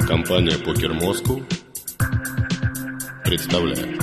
Компания «Покер Москву» представляет.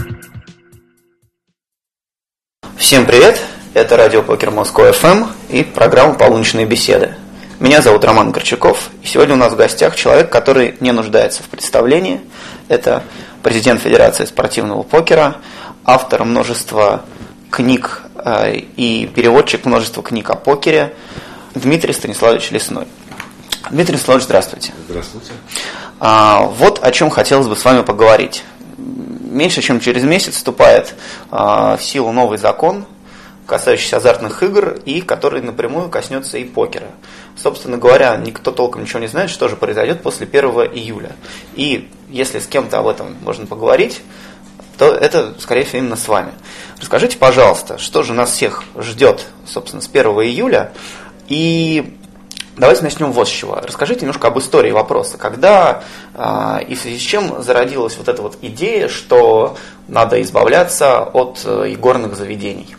Всем привет! Это радио «Покер Москва ФМ» и программа «Полуночные беседы». Меня зовут Роман Горчаков, и сегодня у нас в гостях человек, который не нуждается в представлении. Это президент Федерации спортивного покера, автор множества книг и переводчик множества книг о покере Дмитрий Станиславович Лесной. Дмитрий Станиславович, здравствуйте. Здравствуйте. Вот о чем хотелось бы с вами поговорить. Меньше чем через месяц вступает в силу новый закон, касающийся азартных игр, и который напрямую коснется и покера. Собственно говоря, никто толком ничего не знает, что же произойдет после 1 июля. И если с кем-то об этом можно поговорить, то это, скорее всего, именно с вами. Расскажите, пожалуйста, что же нас всех ждет, собственно, с 1 июля, и давайте начнем вот с чего. Расскажите немножко об истории вопроса. Когда и в связи с чем зародилась вот эта вот идея, что надо избавляться от игорных заведений?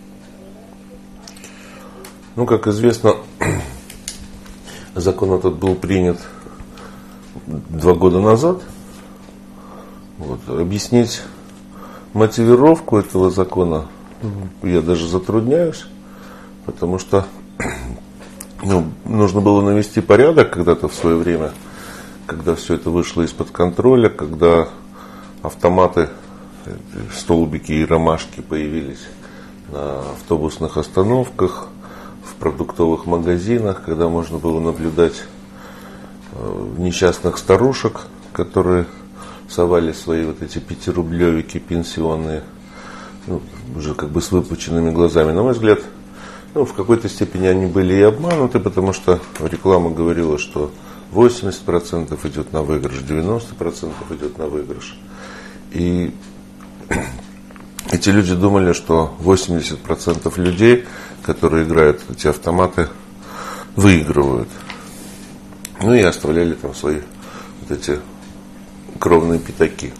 Ну, как известно, закон этот был принят 2 года назад. Вот. Объяснить мотивировку этого закона я даже затрудняюсь, потому что нужно было навести порядок когда-то в свое время, когда все это вышло из-под контроля, когда автоматы, столбики и ромашки появились на автобусных остановках, в продуктовых магазинах, когда можно было наблюдать несчастных старушек, которые совали свои вот эти 5-рублевики пенсионные, уже как бы с выпученными глазами. На мой взгляд, в какой-то степени они были и обмануты, потому что реклама говорила, что 80% идет на выигрыш, 90% идет на выигрыш. И эти люди думали, что 80% людей, которые играют в эти автоматы, выигрывают. И оставляли там свои вот эти кровные пятаки.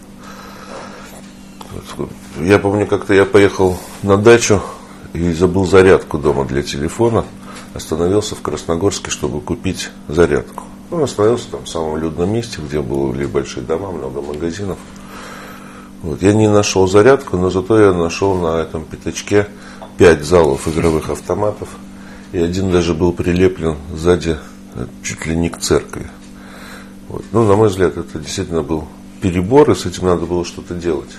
Я помню, как-то я поехал на дачу и забыл зарядку дома для телефона. Остановился в Красногорске, чтобы купить зарядку. Остановился там в самом людном месте, где были большие дома, много магазинов. Я не нашел зарядку, но зато я нашел на этом пятачке 5 залов игровых автоматов. И один даже был прилеплен сзади чуть ли не к церкви. На мой взгляд, это действительно был перебор, и с этим надо было что-то делать.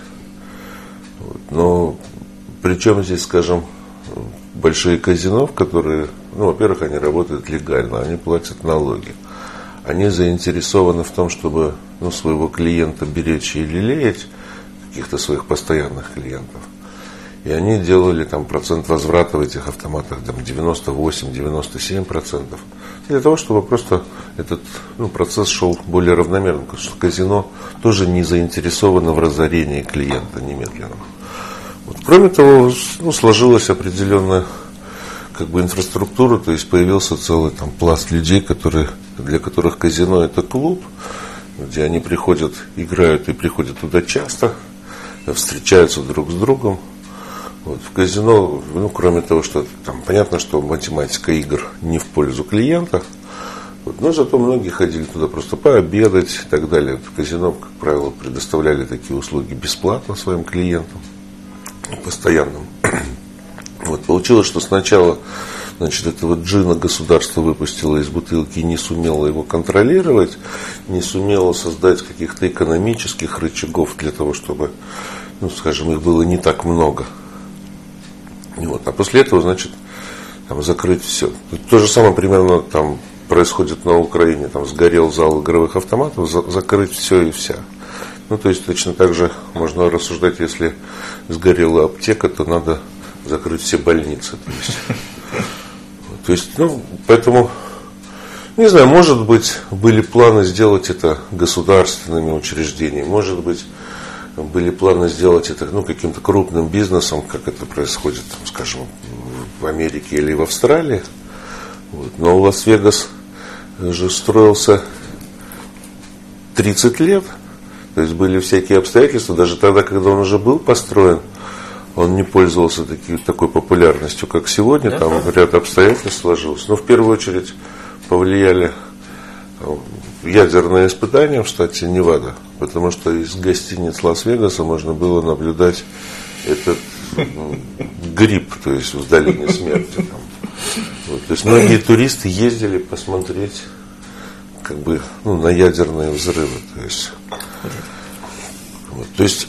Но причем здесь, скажем, большие казино, которые, во-первых, они работают легально, они платят налоги. Они заинтересованы в том, чтобы своего клиента беречь и лелеять, каких-то своих постоянных клиентов. И они делали там процент возврата в этих автоматах 98-97%. Для того, чтобы просто этот процесс шел более равномерно. Потому что казино тоже не заинтересовано в разорении клиента немедленного. Кроме того, сложилась определенная инфраструктура, то есть появился целый пласт людей, для которых казино это клуб, где они приходят, играют и приходят туда часто, встречаются друг с другом. В казино, кроме того, что там понятно, что математика игр не в пользу клиента, но зато многие ходили туда просто пообедать и так далее. В казино, как правило, предоставляли такие услуги бесплатно своим клиентам, постоянным. Получилось, что сначала этого джина государство выпустило из бутылки и не сумело его контролировать, не сумело создать каких-то экономических рычагов для того, чтобы, их было не так много. А после этого, закрыть все. То же самое примерно происходит на Украине. Сгорел зал игровых автоматов, закрыть все и вся. То есть точно так же можно рассуждать, если сгорела аптека, то надо закрыть все больницы. Поэтому, не знаю, может быть, были планы сделать это государственными учреждениями, может быть, были планы сделать это каким-то крупным бизнесом, как это происходит, скажем, в Америке или в Австралии. Но Лас-Вегас же строился 30 лет. То есть были всякие обстоятельства, даже тогда, когда он уже был построен, он не пользовался такой популярностью, как сегодня, там ряд обстоятельств сложился. Но в первую очередь повлияли ядерное испытание в штате Невада, потому что из гостиниц Лас-Вегаса можно было наблюдать этот гриб, то есть в долине смерти. Там. Вот, то есть многие туристы ездили посмотреть как бы, на ядерные взрывы. То есть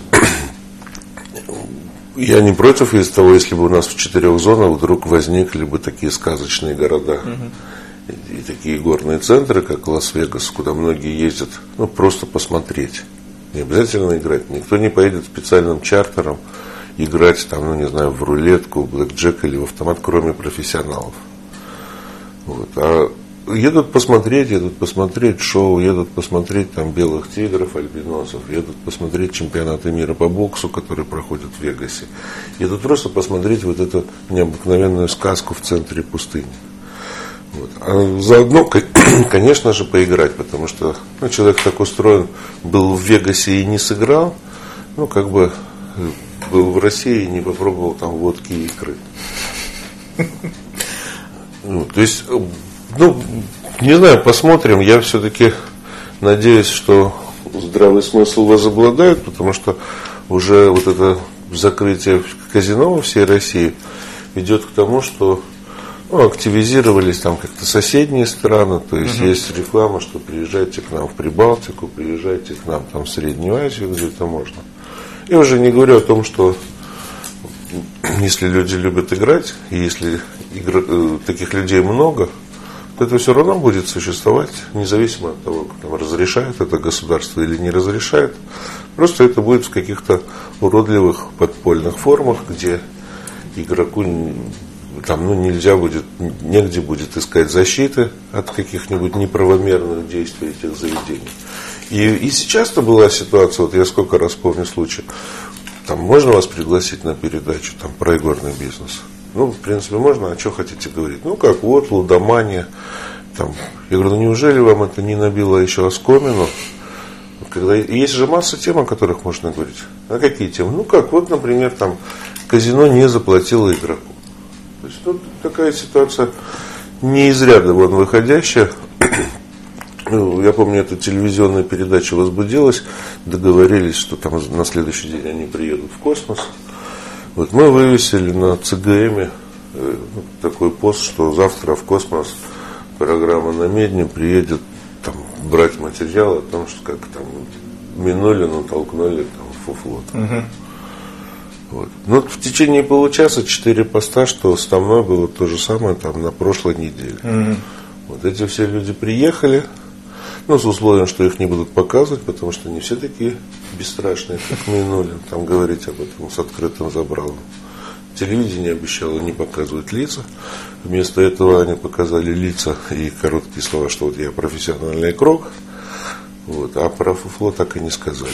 я не против из того, если бы у нас в 4 зонах вдруг возникли бы такие сказочные города и такие горные центры, как Лас-Вегас, куда многие ездят, просто посмотреть. Не обязательно играть. Никто не поедет специальным чартером играть там, не знаю, в рулетку, в блэкджек или в автомат, кроме профессионалов. Вот. А едут посмотреть шоу, едут посмотреть там белых тигров, альбиносов, едут посмотреть чемпионаты мира по боксу, которые проходят в Вегасе. Едут просто посмотреть вот эту необыкновенную сказку в центре пустыни. Вот. А заодно, конечно же, поиграть, потому что человек так устроен, был в Вегасе и не сыграл, как бы был в России и не попробовал там водки и икры. То есть, не знаю, посмотрим. Я все-таки надеюсь, что здравый смысл возобладает, потому что уже вот это закрытие казино во всей России ведет к тому, что активизировались там как-то соседние страны, то есть есть реклама, что приезжайте к нам в Прибалтику, приезжайте к нам там в Среднюю Азию, где-то можно. Я уже не говорю о том, что если люди любят играть, и если таких людей много, то это все равно будет существовать, независимо от того, там, разрешает это государство или не разрешает. Просто это будет в каких-то уродливых подпольных формах, где игроку там, нельзя будет, негде будет искать защиты от каких-нибудь неправомерных действий этих заведений. И сейчас-то была ситуация, вот я сколько раз помню случай, там можно вас пригласить на передачу там, про игорный бизнес? В принципе, можно, а что хотите говорить? Как вот, лудомания. Там. Я говорю, неужели вам это не набило еще оскомину? Есть же масса тем, о которых можно говорить. А какие темы? Вот, например, там казино не заплатило игроку. То есть, такая ситуация не из ряда вон выходящая. Я помню, эта телевизионная передача возбудилась, договорились, что там на следующий день они приедут в космос. Вот мы вывесили на ЦГМе такой пост, что завтра в космос программа на Медне приедет там, брать материал о том, что как там минули, натолкнули там фуфлот. Вот. В течение получаса 4 поста, что со мной было то же самое там на прошлой неделе. Вот эти все люди приехали, с условием, что их не будут показывать, потому что не все такие бесстрашные, как Минулин, там говорить об этом с открытым забралом. Телевидение обещало не показывать лица. Вместо этого они показали лица и короткие слова, что вот я профессиональный игрок. Вот, а про фуфло так и не сказали.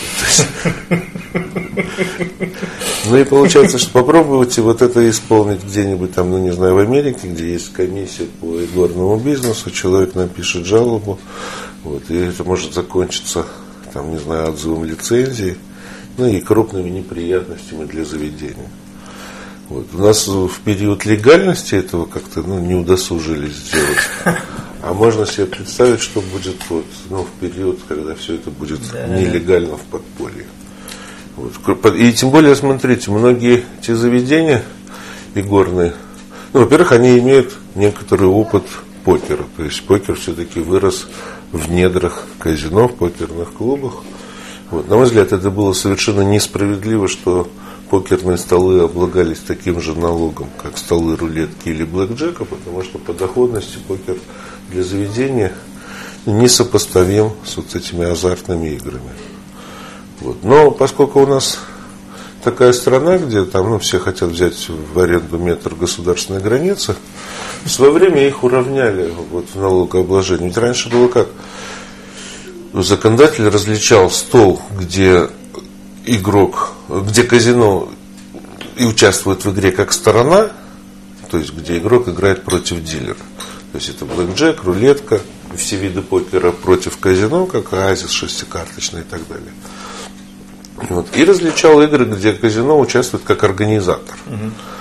И получается, что попробуйте вот это исполнить где-нибудь там, не знаю, в Америке, где есть комиссия по игорному бизнесу, человек напишет жалобу, и это может закончиться, там, не знаю, отзывом лицензии, и крупными неприятностями для заведения. Вот. У нас в период легальности этого как-то не удосужились сделать. А можно себе представить, что будет в период, когда все это будет нелегально в подполье. Вот. И тем более, смотрите, многие эти заведения игорные, во-первых, они имеют некоторый опыт покера. То есть покер все-таки вырос в недрах казино, в покерных клубах. Вот. На мой взгляд, это было совершенно несправедливо, что покерные столы облагались таким же налогом, как столы рулетки или блэкджека, потому что по доходности покер для заведения несопоставим с вот этими азартными играми. Вот. Но поскольку у нас такая страна, где там, все хотят взять в аренду метр государственной границы, в свое время их уравняли в налогообложении. Ведь раньше было как? Законодатель различал стол, где игрок, где казино и участвует в игре как сторона, то есть где игрок играет против дилера. То есть это блэкджек, рулетка, все виды покера против казино, как оазис шестикарточный и так далее. Вот. И различал игры, где казино участвует как организатор.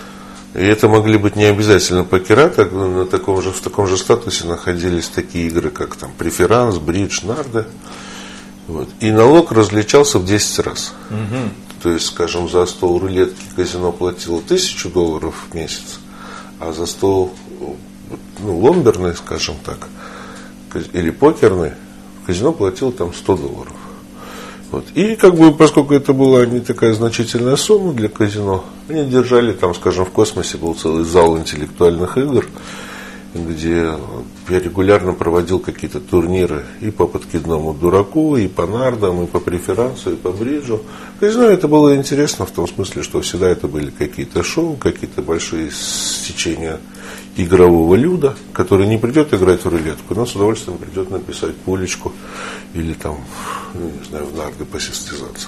И это могли быть не обязательно покера, в таком же статусе находились такие игры, как там преферанс, бридж, нарды. Вот. И налог различался в 10 раз. Угу. То есть, скажем, за стол рулетки казино платило $1000 в месяц, а за стол ломберный, скажем так, или покерный, казино платило там $100. Вот. И поскольку это была не такая значительная сумма для казино, они держали там, скажем, в космосе был целый зал интеллектуальных игр, где я регулярно проводил какие-то турниры и по подкидному дураку, и по нардам, и по преферансу, и по бриджу. Казино это было интересно в том смысле, что всегда это были какие-то шоу, какие-то большие стечения игрового люда, который не придет играть в рулетку, но с удовольствием придет написать пулечку или там, не знаю, в нарды посостязаться.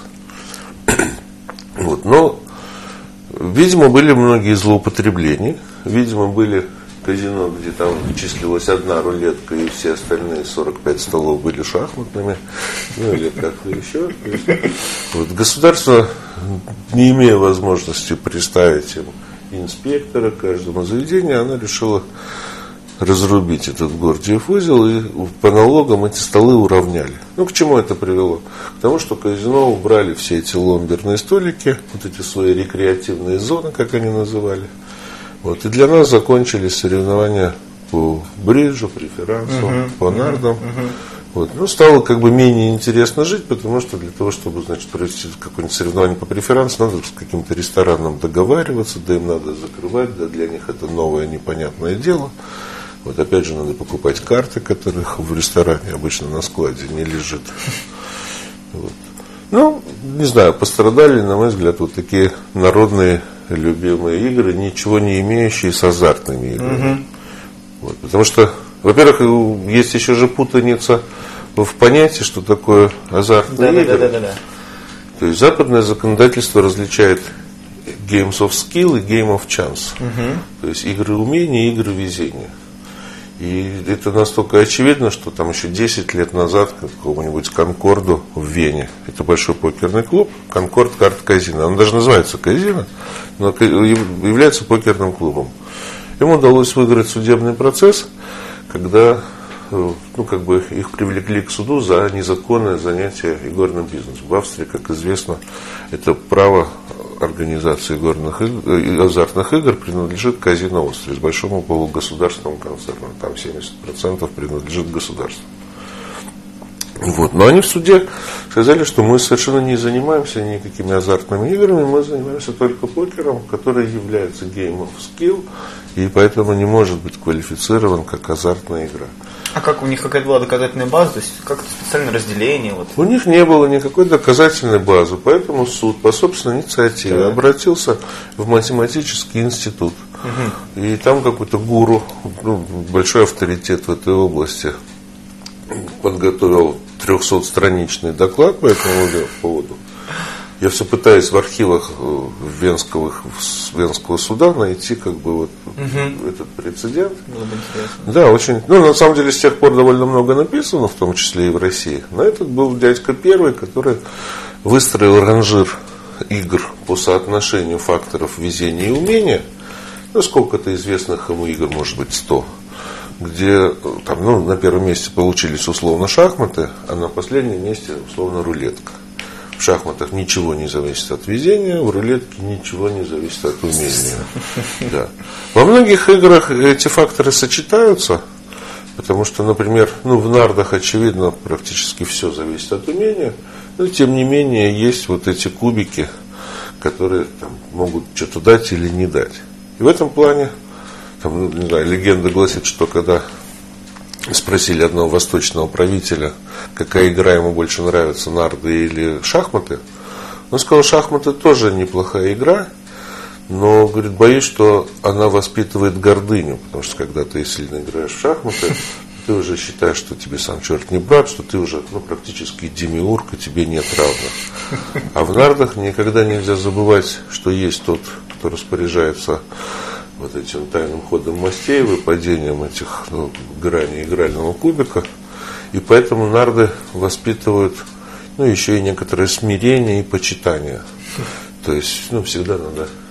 Вот. Но, видимо, были многие злоупотребления, видимо, были казино, где там числилась одна рулетка, и все остальные 45 столов были шахматными, или как-то еще. Вот. Государство, не имея возможности представить им инспектора каждому заведению, она решила разрубить этот Гордиев узел, и по налогам эти столы уравняли. К чему это привело? К тому, что казино убрали все эти ломберные столики, вот эти свои рекреативные зоны, как они называли. Вот. И для нас закончились соревнования по бриджу, преферансу, по нардам. Вот. Стало менее интересно жить, потому что для того, чтобы, провести какое-нибудь соревнование по преферансу, надо с каким-то рестораном договариваться, да им надо закрывать, да для них это новое непонятное дело. Вот опять же надо покупать карты, которых в ресторане обычно на складе не лежит. Вот. Не знаю, пострадали, на мой взгляд, вот такие народные любимые игры, ничего не имеющие с азартными играми. Вот. Потому что, во-первых, есть еще же путаница в понятии, что такое азартные игры. Да. То есть западное законодательство различает games of skill и game of chance. То есть игры умения и игры везения. И это настолько очевидно, что там еще 10 лет назад какому-нибудь Конкорду в Вене, это большой покерный клуб, Конкорд карт казино, он даже называется казино, но является покерным клубом. Ему удалось выиграть судебный процесс, когда их привлекли к суду за незаконное занятие игорным бизнесом. В Австрии, как известно, это право организации азартных игр принадлежит Казино Австрии, с большому полугосударственному концерну. Там 70% принадлежит государству. Вот. Но они в суде сказали, что мы совершенно не занимаемся никакими азартными играми, мы занимаемся только покером, который является game of skill, и поэтому не может быть квалифицирован как азартная игра. А как у них какая-то была доказательная база, то есть как-то специальное разделение? Вот. У них не было никакой доказательной базы, поэтому суд по собственной инициативе обратился в математический институт. И там какой-то гуру, большой авторитет в этой области, подготовил 300-страничный доклад по этому поводу. Я все пытаюсь в архивах Венского суда найти этот прецедент. Было бы интересно. Да, очень. На самом деле с тех пор довольно много написано, в том числе и в России. Но этот был дядька первый, который выстроил ранжир игр по соотношению факторов везения и умения. Сколько-то известных ему игр, может быть, 100. Где там, на первом месте получились условно шахматы, а на последнем месте условно рулетка. В шахматах ничего не зависит от везения, в рулетке ничего не зависит от умения. Да. Во многих играх эти факторы сочетаются, потому что, например, в нардах, очевидно, практически все зависит от умения, но тем не менее есть вот эти кубики, которые могут что-то дать или не дать. И в этом плане, не знаю, легенда гласит, что когда спросили одного восточного правителя, какая игра ему больше нравится, нарды или шахматы, он сказал, шахматы тоже неплохая игра, но, говорит, боюсь, что она воспитывает гордыню, потому что когда ты сильно играешь в шахматы, ты уже считаешь, что тебе сам черт не брат, что ты уже практически демиург, и тебе нет равных. А в нардах никогда нельзя забывать, что есть тот, кто распоряжается вот этим тайным ходом мастей, выпадением этих граней игрального кубика. И поэтому нарды воспитывают еще и некоторое смирение и почитание. То есть всегда надо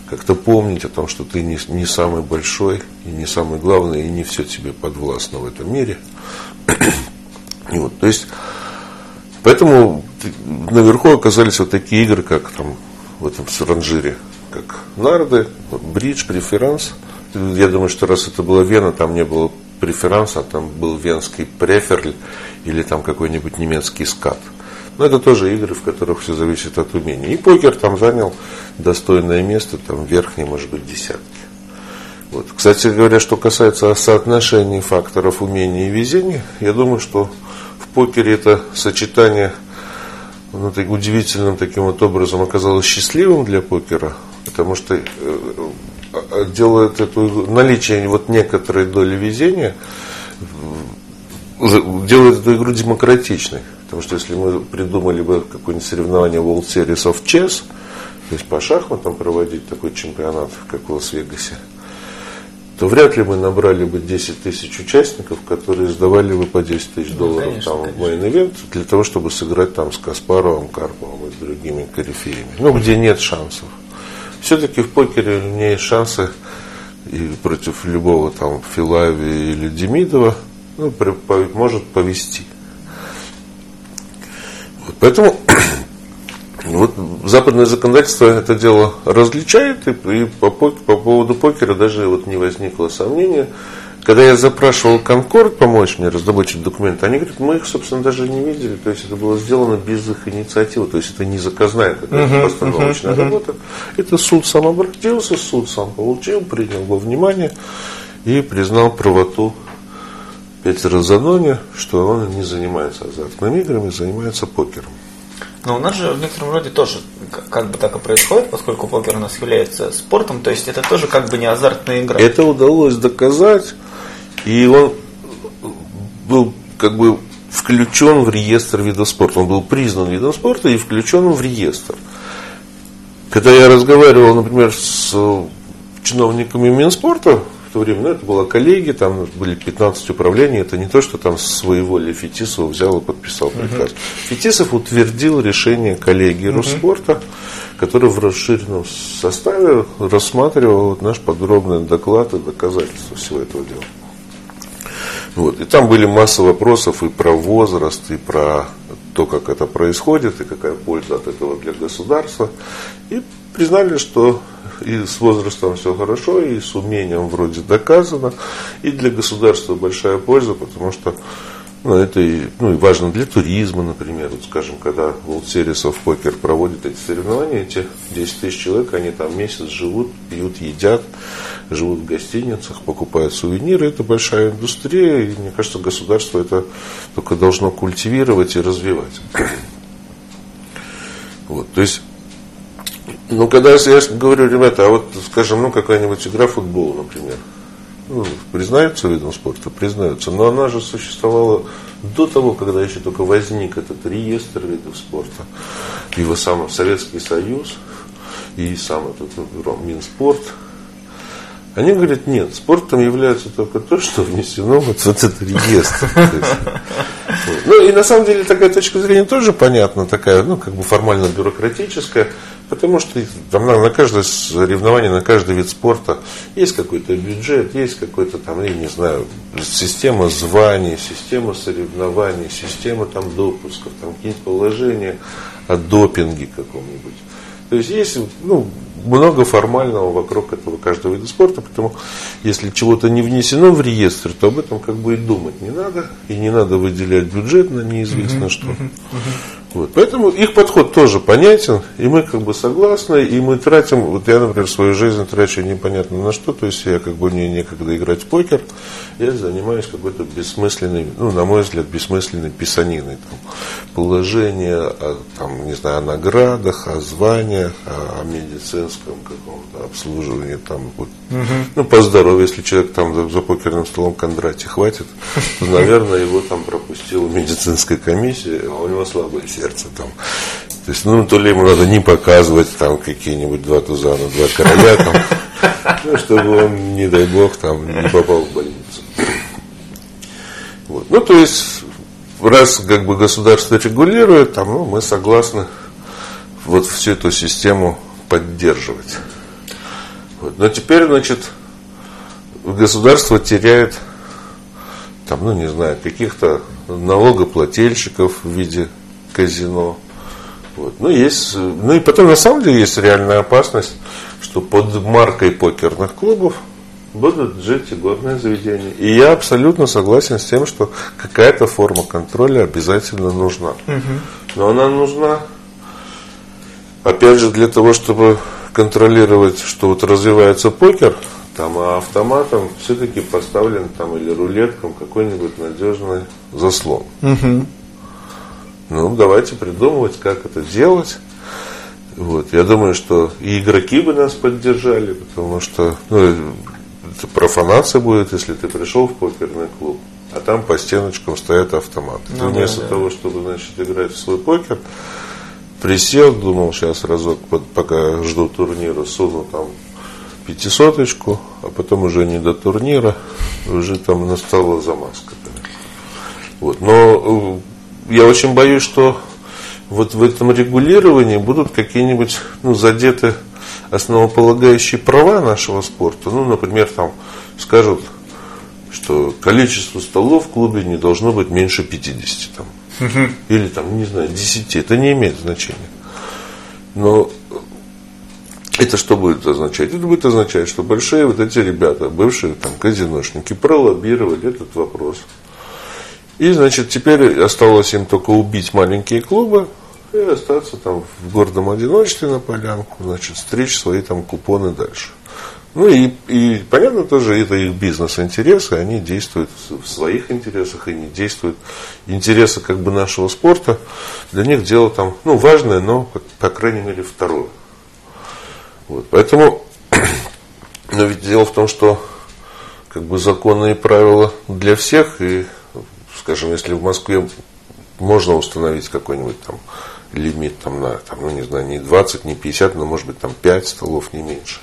как-то помнить о том, что ты не самый большой и не самый главный, и не все тебе подвластно в этом мире. И вот, то есть, поэтому наверху оказались вот такие игры, как там в этом ранжире, как нарды, бридж, преферанс. Я думаю, что раз это была Вена, там не было преферанса, там был венский преферль или там какой-нибудь немецкий скат. Но это тоже игры, в которых все зависит от умения. И покер там занял достойное место, там верхние, может быть, десятки. Вот. Кстати говоря, что касается соотношений факторов умения и везения, я думаю, что в покере это сочетание удивительным таким вот образом оказалось счастливым для покера, потому что делает наличие вот некоторой доли везения, делает эту игру демократичной. Потому что если мы придумали бы какое-нибудь соревнование World Series of Chess, то есть по шахматам проводить такой чемпионат, как в Лас-Вегасе, то вряд ли мы набрали бы 10 тысяч участников, которые сдавали бы по 10 тысяч долларов конечно, там, в мейн-ивент для того, чтобы сыграть там с Каспаровым, Карповым и с другими корифеями. Где нет шансов. Все-таки в покере у меня есть шансы и против любого там Филави или Демидова может повести. Поэтому вот западное законодательство это дело различает, и по поводу покера даже вот не возникло сомнения. Когда я запрашивал Конкорд помочь мне раздобыть документы, они говорят, мы их, собственно, даже не видели, то есть это было сделано без их инициативы, то есть это не заказная какая-то постановочная работа. Это суд сам обратился, суд сам получил, принял во внимание и признал правоту Петера Занони, что он не занимается азартными играми, занимается покером. Но у нас же в некотором роде тоже как бы так и происходит, поскольку покер у нас является спортом, то есть это тоже как бы не азартная игра. Это удалось доказать, и он был как бы включен в реестр видов спорта. Он был признан видом спорта и включен в реестр. Когда я разговаривал, например, с чиновниками Минспорта, в то время, это была коллегия, там были 15 управлений, это не то, что там с своей воли Фетисов взял и подписал приказ. Фетисов утвердил решение коллегии Росспорта, который в расширенном составе рассматривал наш подробный доклад и доказательства всего этого дела. Вот. И там были масса вопросов и про возраст, и про то, как это происходит, и какая польза от этого для государства. И признали, что и с возрастом все хорошо, и с умением вроде доказано, и для государства большая польза, потому что это и важно для туризма, например. Вот, скажем, когда World Series of Poker проводит эти соревнования, эти 10 тысяч человек, они там месяц живут, пьют, едят, живут в гостиницах, покупают сувениры. Это большая индустрия, и мне кажется, государство это только должно культивировать и развивать. Вот, то есть, когда я говорю, ребята, а вот, скажем, какая-нибудь игра в футбол, например, признается видом спорта? Признается. Но она же существовала до того, когда еще только возник этот реестр видов спорта. Его сам Советский Союз и сам этот Минспорт. Они говорят, нет, спортом является только то, что внесено вот в этот реестр. И на самом деле такая точка зрения тоже понятна, такая, как бы формально бюрократическая. Потому что там на каждое соревнование, на каждый вид спорта есть какой-то бюджет, есть какой-то там, я не знаю, система званий, система соревнований, система там допусков, там какие-то положения о допинге каком-нибудь. То есть есть много формального вокруг этого каждого вида спорта, поэтому если чего-то не внесено в реестр, то об этом как бы и думать не надо, и не надо выделять бюджет на неизвестно что. Вот. Поэтому их подход тоже понятен, и мы как бы согласны, и мы тратим, вот я, например, свою жизнь трачу непонятно на что, то есть я как бы мне некогда играть в покер, я занимаюсь какой-то бессмысленной, на мой взгляд, бессмысленной писаниной, положения не знаю, о наградах, о званиях, о медицинском каком-то обслуживании, по здоровью, если человек там за покерным столом Кондратий хватит, то, наверное, его там пропустила медицинская комиссия, а у него слабое сердце там. То есть, то ли ему надо не показывать там какие-нибудь 2 туза на 2 короля, там, чтобы он, не дай бог, там не попал в больницу. Вот. То есть, раз как бы государство регулирует, мы согласны вот всю эту систему поддерживать. Вот. Но теперь, значит, государство теряет там, ну не знаю, каких-то налогоплательщиков в виде казино. Вот. Ну, и потом на самом деле есть реальная опасность, что под маркой покерных клубов будут жить игорные заведения. И я абсолютно согласен с тем, что какая-то форма контроля обязательно нужна. Но она нужна, опять же, для того, чтобы контролировать, что вот развивается покер, там, а автоматом все-таки поставлен там или рулеткам какой-нибудь надежный заслон. Ну, давайте придумывать, как это делать. Вот. Я думаю, что и игроки бы нас поддержали, потому что это профанация будет, если ты пришел в покерный клуб, а там по стеночкам стоят автоматы. Ты вместо того, чтобы, значит, играть в свой покер, присел, думал, сейчас разок, пока жду турнира, суну там 500-очку, а потом уже не до турнира, уже там настала замазка. Вот. Но я очень боюсь, что вот в этом регулировании будут какие-нибудь задеты основополагающие права нашего спорта. Ну, например, там скажут, что количество столов в клубе не должно быть меньше 50. Там. Или там, не знаю, 10. Это не имеет значения. Но это что будет означать? Это будет означать, что большие вот эти ребята, бывшие там казиношники, пролоббировали этот вопрос. И, значит, теперь осталось им только убить маленькие клубы и остаться там в гордом одиночестве на полянку, значит, стричь свои там купоны дальше. Ну и понятно тоже, это их бизнес-интересы, они действуют в своих интересах и не действуют. Интересы как бы нашего спорта, для них дело там, важное, но, по крайней мере, второе. Вот, поэтому, но ведь дело в том, что как бы законы и правила для всех, и, скажем, если в Москве можно установить какой-нибудь там лимит там, на, там, не знаю, не 20, не 50, но может быть там 5 столов, не меньше.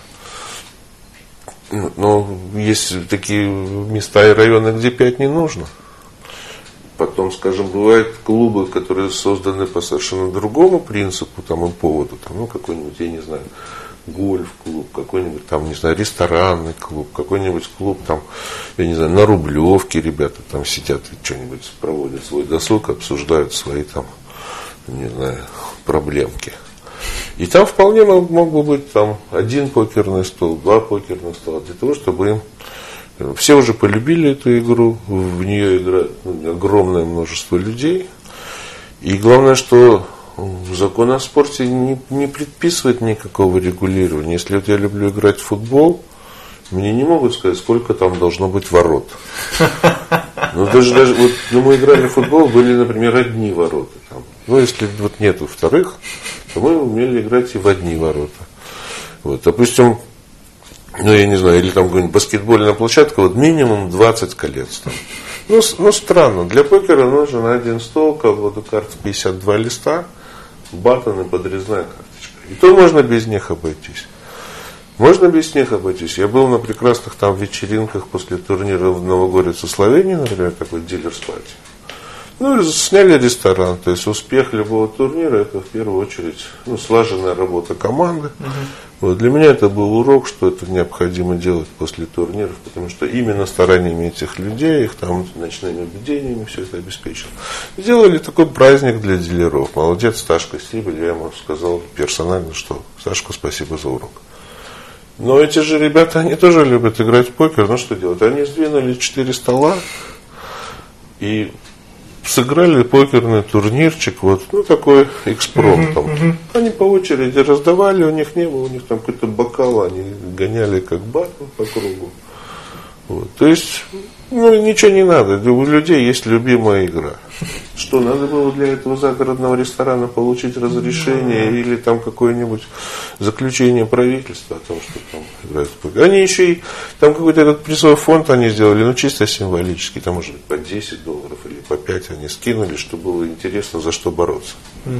Но есть такие места и районы, где 5 не нужно. Потом, скажем, бывают клубы, которые созданы по совершенно другому принципу там, и поводу. Там, какой-нибудь, я не знаю, гольф-клуб, какой-нибудь там, не знаю, ресторанный клуб, какой-нибудь клуб там, я не знаю, на Рублевке ребята там сидят и что-нибудь проводят свой досуг, обсуждают свои там, не знаю, проблемки. И там вполне мог бы быть там 1 покерный стол, 2 покерных стола, для того, чтобы им... Все уже полюбили эту игру, в нее играет огромное множество людей. И главное, что закон о спорте не предписывает никакого регулирования. Если вот я люблю играть в футбол, мне не могут сказать, сколько там должно быть ворот. Но даже вот, мы играли в футбол, были, например, одни ворота. Там. Если вот нету вторых, то мы умели играть и в одни ворота. Вот, допустим, я не знаю, или там какая-нибудь баскетбольная площадка, вот минимум 20 колец там. Странно, для покера нужен один стол, колода карт 52 листа, баттон и подрезная карточка. И то можно без них обойтись. Можно без них обойтись. Я был на прекрасных там вечеринках после турнира в Новогорецу, Словении, например, такой дилерс-пати. Сняли ресторан. То есть успех любого турнира — это в первую очередь слаженная работа команды. Вот, для меня это был урок, что это необходимо делать после турниров, потому что именно стараниями этих людей, их там ночными бдениями все это обеспечено. Сделали такой праздник для дилеров. Молодец, Сашка Стибель. Я ему сказал персонально, что Сашку спасибо за урок. Но эти же ребята, они тоже любят играть в покер. Что делать? Они сдвинули 4 стола и сыграли покерный турнирчик, такой экспромтом. Они по очереди раздавали, у них не было, у них там какой-то бокал, они гоняли как баттон по кругу. Вот. То есть, ничего не надо, у людей есть любимая игра. Что, надо было для этого загородного ресторана получить разрешение или там какое-нибудь заключение правительства о том, что там играют в покер. Они еще и, там какой-то этот призовой фонд они сделали, чисто символический, там может быть по $10 или по 5 они скинули, чтобы было интересно, за что бороться.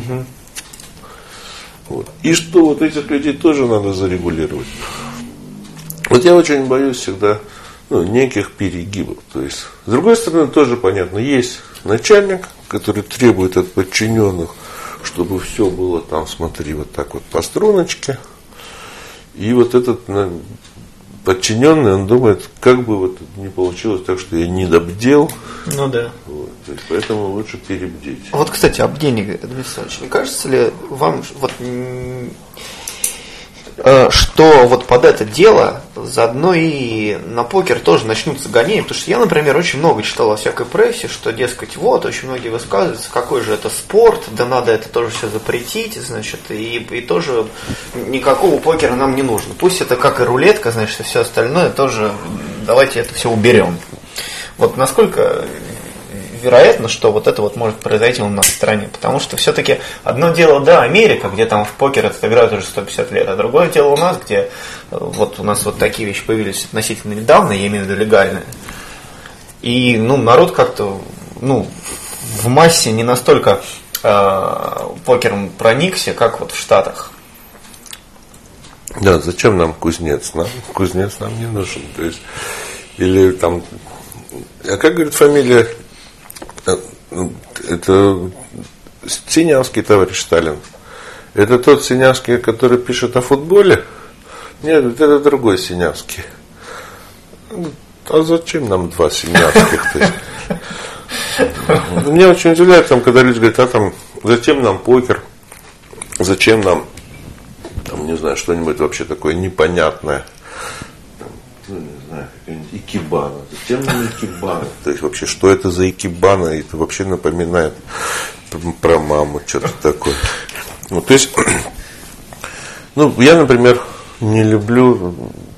Вот. И что вот этих людей тоже надо зарегулировать. Вот я очень боюсь всегда неких перегибов. То есть, с другой стороны, тоже понятно, есть начальник, который требует от подчиненных, чтобы все было там, смотри, вот так вот по струночке. И вот этот подчиненный, он думает, как бы вот не получилось так, что я не добдел. Ну да. Вот, то есть, поэтому лучше перебдеть. Вот, кстати, об денег, Дмитрий Александрович, не кажется ли вам, вот, что вот под это дело заодно и на покер тоже начнутся гонения? Потому что я, например, очень много читал во всякой прессе, что, дескать, вот, очень многие высказываются, какой же это спорт, да надо это тоже все запретить, значит, и тоже никакого покера нам не нужно. Пусть это как и рулетка, значит, и все остальное тоже, давайте это все уберем. Вот насколько вероятно, что вот это вот может произойти у нас в стране, потому что все-таки одно дело, да, Америка, где там в покер это играют уже 150 лет, а другое дело у нас, где вот у нас вот такие вещи появились относительно недавно, я имею в виду легальные, и, народ как-то, в массе не настолько покером проникся, как вот в Штатах. Да, зачем нам кузнец? Кузнец нам не нужен, то есть, или там, а как говорит фамилия? Это Синявский, товарищ Сталин. Это тот Синявский, который пишет о футболе? Нет, это другой Синявский. А зачем нам два Синявских? Меня очень удивляет, когда люди говорят, зачем нам покер? Зачем нам, не знаю, что-нибудь вообще такое непонятное? Не знаю, какая-нибудь икебана. Зачем нам икебана? То есть вообще, что это за икебана? Это вообще напоминает про маму, что-то такое. То есть, я, например, не люблю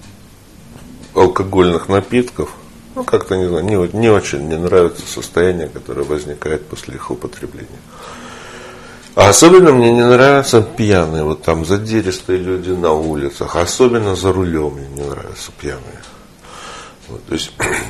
алкогольных напитков. Как-то, не знаю, не очень мне нравится состояние, которое возникает после их употребления. А особенно мне не нравятся пьяные, вот там задиристые люди на улицах, особенно за рулем мне не нравятся пьяные. То есть,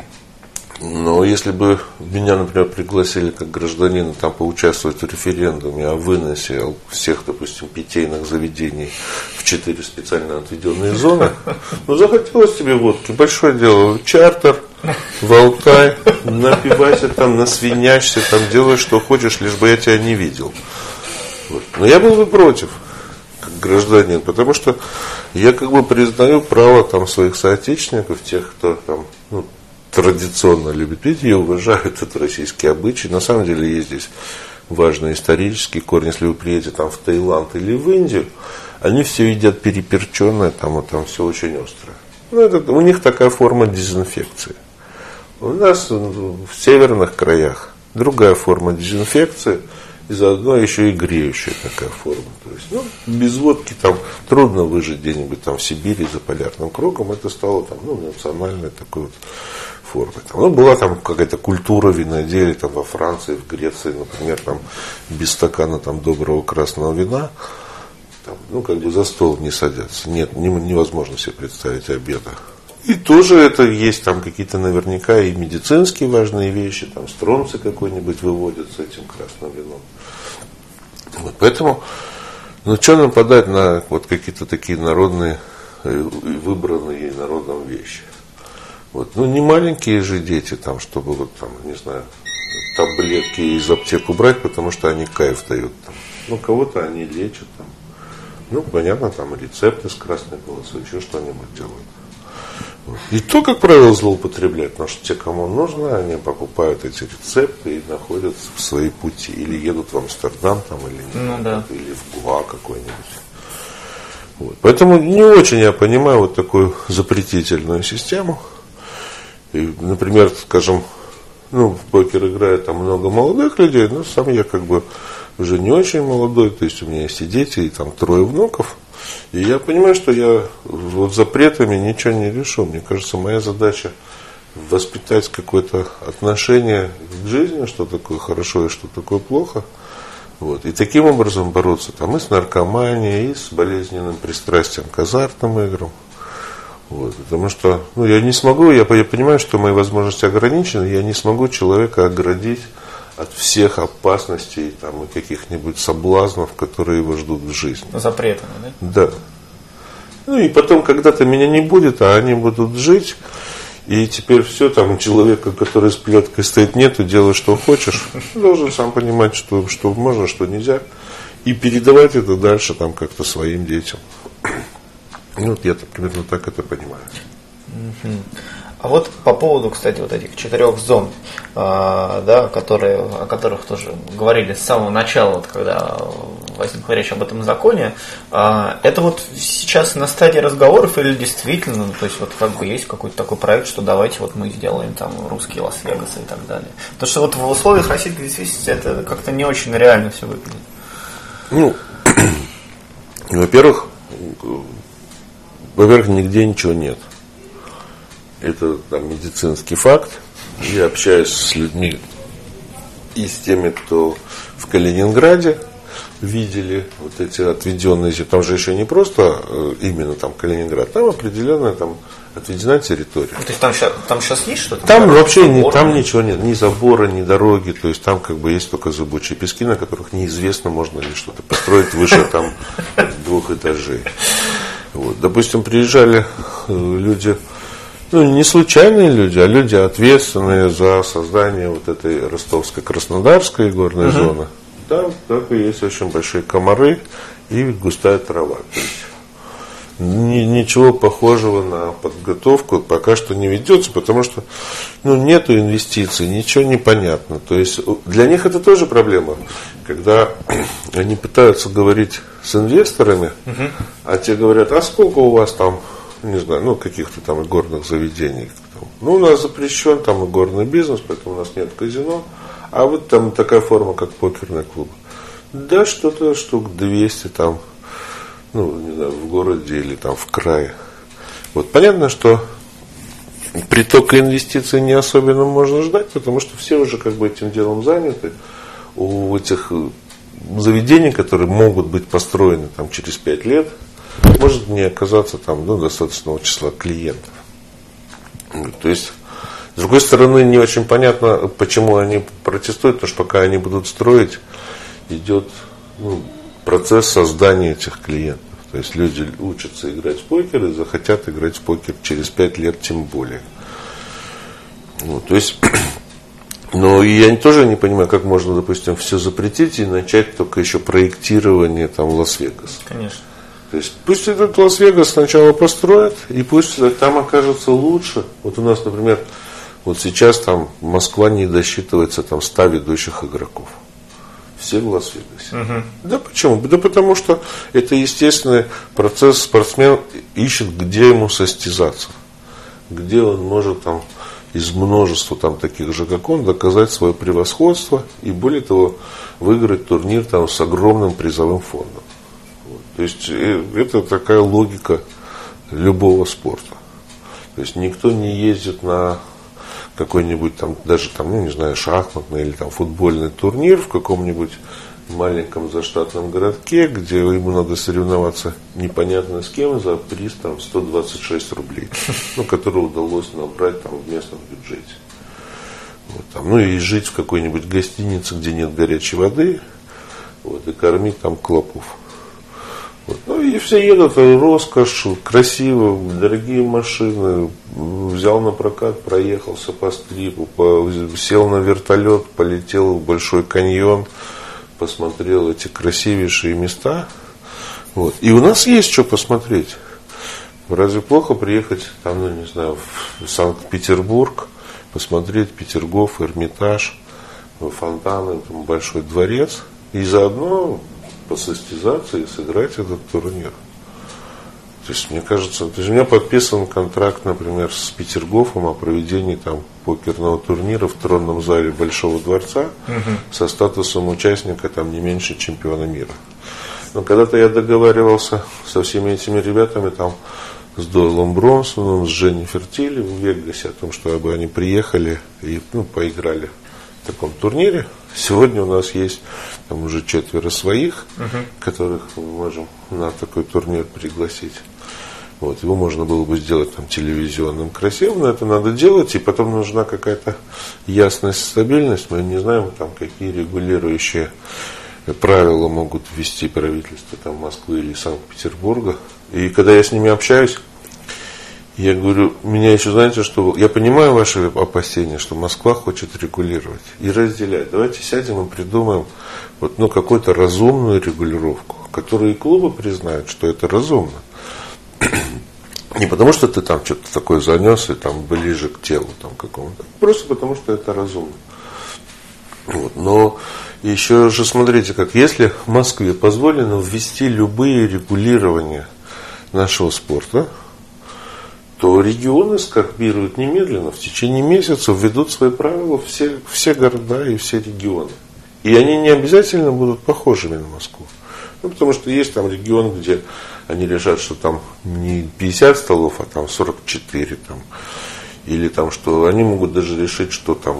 но если бы меня, например, пригласили как гражданина там поучаствовать в референдуме о выносе всех, допустим, питейных заведений в 4 специально отведенные зоны, захотелось тебе водки, большое дело, чартер, в Алтай, напивайся там, насвиняешься, там делай, что хочешь, лишь бы я тебя не видел. Но я был бы против, как гражданин, потому что я признаю право своих соотечественников, тех, кто традиционно любит пить и уважают этот российский обычай. На самом деле есть здесь важные исторические корни. Если вы приедете в Таиланд или в Индию, они все едят переперченное, там все очень острое. У них такая форма дезинфекции. У нас в северных краях другая форма дезинфекции. И заодно еще и греющая такая форма. То есть, без водки трудно выжить где-нибудь в Сибири за полярным кругом. Это стало национальной такой формой. Была какая-то культура виноделия во Франции, в Греции, например, без стакана доброго красного вина, за стол не садятся. Нет, невозможно себе представить обеда. И тоже это есть какие-то наверняка и медицинские важные вещи, стронций какой-нибудь выводят с этим красным вином. Поэтому, что нападать на какие-то такие народные, выбранные народом вещи? Не маленькие же дети, чтобы не знаю, таблетки из аптек убрать, потому что они кайф дают. Кого-то они лечат. Понятно, рецепты с красной полосой, еще что-нибудь делают. И то, как правило, злоупотребляют, потому что те, кому нужно, они покупают эти рецепты и находят в свои пути. Или едут в Амстердам, или в Гуа какой-нибудь. Поэтому не очень я понимаю такую запретительную систему. И, например, скажем, в покер играет много молодых людей, но сам я уже не очень молодой, то есть у меня есть и дети, и 3 внуков. И я понимаю, что я запретами ничего не решу. Мне кажется, моя задача воспитать какое-то отношение к жизни, что такое хорошо и что такое плохо. И таким образом бороться и с наркоманией, и с болезненным пристрастием к азартным играм. Потому что я не смогу, я понимаю, что мои возможности ограничены, я не смогу человека оградить от всех опасностей и каких-нибудь соблазнов, которые его ждут в жизни. Запретами, да? Да. И потом когда-то меня не будет, а они будут жить. И теперь все, человека, который с плеткой стоит, нету, делай, что хочешь. Должен сам понимать, что можно, что нельзя. И передавать это дальше как-то своим детям. Ну, вот я-то примерно так это понимаю. А вот по поводу, кстати, вот этих 4 зон, да, о которых тоже говорили с самого начала, вот, когда возникла речь об этом законе, это вот сейчас на стадии разговоров или действительно, то есть вот как бы есть какой-то такой проект, что давайте вот мы сделаем там русский Лас-Вегас и так далее. Потому что вот в условиях российской действительности это как-то не очень реально все выглядит. Ну, во-первых, нигде ничего нет. Это там медицинский факт. Я общаюсь с людьми и с теми, кто в Калининграде видели вот эти отведенные, там же еще не просто именно там Калининград, там определенная там отведена территория. То есть там сейчас есть что-то? Там вообще там ничего нет, ни забора, ни дороги, то есть там как бы есть только зыбучие пески, на которых неизвестно, можно ли что-то построить выше там 2 этажей. Вот. Допустим, приезжали люди, ну, не случайные люди, а люди, ответственные за создание вот этой Ростовско-Краснодарской горной зоны. Там так и есть очень большие комары и густая трава. То есть ничего похожего на подготовку пока что не ведется, потому что нету инвестиций, ничего не понятно. То есть для них это тоже проблема, когда они пытаются говорить с инвесторами, а те говорят, а сколько у вас там, не знаю, каких-то там игорных заведений. У нас запрещен там игорный бизнес, поэтому у нас нет казино. А вот там такая форма, как покерный клуб. Да, что-то штук 200 там, не знаю, в городе или там в крае. Вот понятно, что притока инвестиций не особенно можно ждать, потому что все уже как бы этим делом заняты. У этих заведений, которые могут быть построены там через 5 лет, может не оказаться там достаточного числа клиентов. То есть, с другой стороны, не очень понятно, почему они протестуют, потому что пока они будут строить, идет процесс создания этих клиентов. То есть люди учатся играть в покер и захотят играть в покер через 5 лет тем более. То есть, но я тоже не понимаю, как можно, допустим, все запретить и начать только еще проектирование там Лас-Вегаса. Конечно. То есть пусть этот Лас-Вегас сначала построят, и пусть там окажется лучше. Вот у нас, например, вот сейчас там Москва не досчитывается там 100 ведущих игроков. Все в Лас-Вегасе. Да почему? Да потому что это естественный процесс. Спортсмен ищет, где ему состязаться. Где он может там из множества там таких же, как он, доказать свое превосходство. И более того, выиграть турнир там с огромным призовым фондом. Вот. То есть это такая логика любого спорта. То есть никто не ездит на какой-нибудь там, даже там, не знаю, шахматный или там футбольный турнир в каком-нибудь маленьком заштатном городке, где ему надо соревноваться непонятно с кем за приз там 126 рублей, который удалось набрать там в местном бюджете. Вот, там, и жить в какой-нибудь гостинице, где нет горячей воды, и кормить там клопов. Вот. И все едут, роскошь, красиво, дорогие машины, взял на прокат, проехался по стрипу, сел на вертолет, полетел в Большой каньон, посмотрел эти красивейшие места. Вот. И у нас есть что посмотреть. Разве плохо приехать там, не знаю, в Санкт-Петербург, посмотреть Петергоф, Эрмитаж, фонтаны, там, Большой дворец, и заодно посостязаться и сыграть этот турнир. То есть, мне кажется, у меня подписан контракт, например, с Петергофом о проведении там покерного турнира в тронном зале Большого дворца со статусом участника там не меньше чемпиона мира. Но когда-то я договаривался со всеми этими ребятами там с Дойлом Бронсоном, с Дженнифер Тилли в Вегасе о том, чтобы они приехали и поиграли в таком турнире. Сегодня у нас есть там уже 4 своих, которых мы можем на такой турнир пригласить. Вот, его можно было бы сделать там телевизионным, красивым, но это надо делать, и потом нужна какая-то ясность, стабильность. Мы не знаем, там, какие регулирующие правила могут ввести правительство там, Москвы или Санкт-Петербурга. И когда я с ними общаюсь, я говорю, меня еще, знаете, что я понимаю ваши опасения, что Москва хочет регулировать и разделять. Давайте сядем и придумаем какую-то разумную регулировку, которую и клубы признают, что это разумно. Не потому, что ты там что-то такое занес и там ближе к телу там какому-то. Просто потому, что это разумно. Вот. Но еще же смотрите, как если в Москве позволено ввести любые регулирования нашего спорта, то регионы скорпируют немедленно, в течение месяца введут свои правила все города и все регионы. И они не обязательно будут похожими на Москву. Ну, потому что есть там регион, где они решат, что там не 50 столов, а там 44. Там. Или там, что они могут даже решить, что там